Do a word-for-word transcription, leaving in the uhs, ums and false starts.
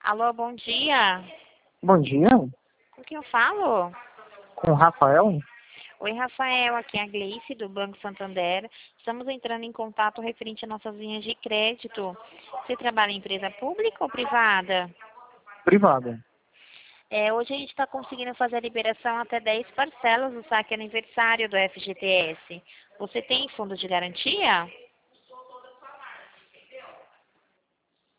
Alô, bom dia. Bom dia, Com quem eu falo? com o Rafael. Oi, Rafael, aqui é a Gleice, do Banco Santander. Estamos entrando em contato referente a nossas linhas de crédito. Você trabalha em empresa pública ou privada? Privada. É, hoje a gente está conseguindo fazer a liberação até dez parcelas do saque aniversário do F G T S. Você tem fundo de garantia?